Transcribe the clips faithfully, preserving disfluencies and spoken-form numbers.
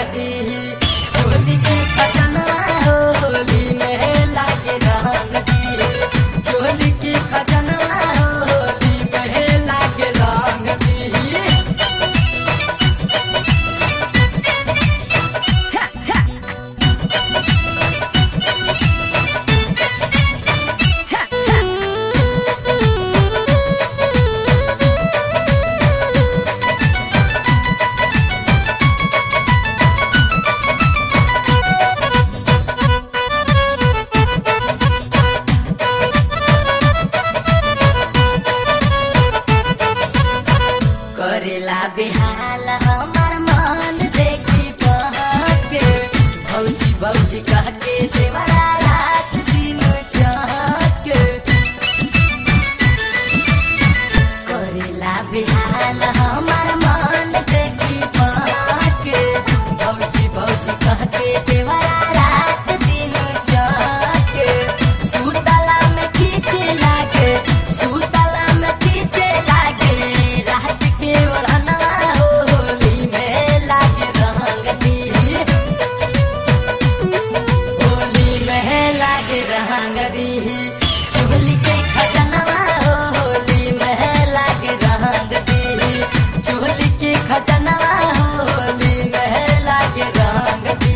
दी चोली की खजनवा होली में लागे रंग दी चोली की खजनवा होली में लागे रंग दी। करेला बेहाल हमार मन देखी के भौजी भौजी कह के देवरा रात दिन के करेला बेहाल हमार मन देखी के भौजी भौजी कह के देवरा रात दिन के सुतला में खींचे लागे सुतला में खींचे लागे रात के ओढ़नवा होली में लागे रंग दी होली में लागे रंग दी चोली के खजनवा होली में लागे रंग दी चोली के खजनवा होली में लागे रंग दी।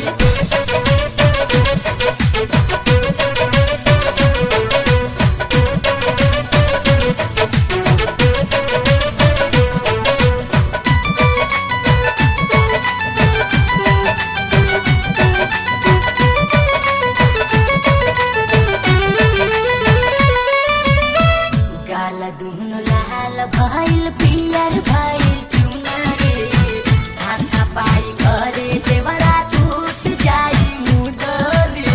गाल दुनो लाल भइल पियर भइल चुनरी हाथा पाई घरे देवरा टूट जाई मुडरी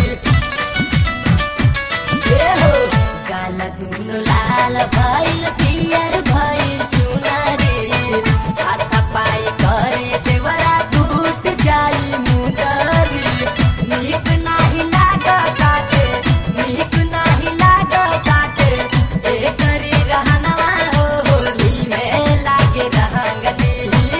ए हो गाल दुनो लाल भइल पियर भइल चुनरी हाथा पाई घरे देवरा टूट जाई मुडरी नीक नाही लागताटे नीक नाही लागताटे ए करी रहनवा होली में लागे रंग दी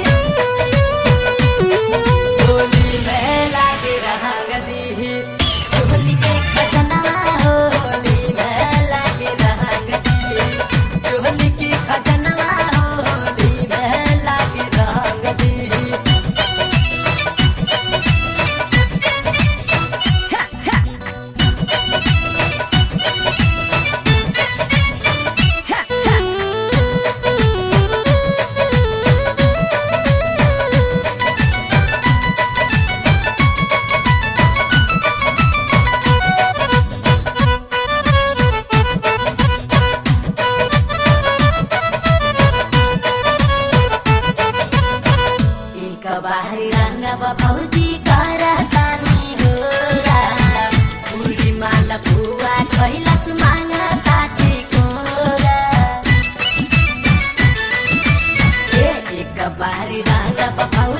होली में लागे रंग दी चोली के खजनवा होली में लागे रंग दी चोली के खजनवा होली में लागे रंग दी। एक बाहरी रंगवा भौजी करतानी होला पूरी माला पुआ कैलाश मांगा ताटी कोरा ए एक बाहरी रंगवा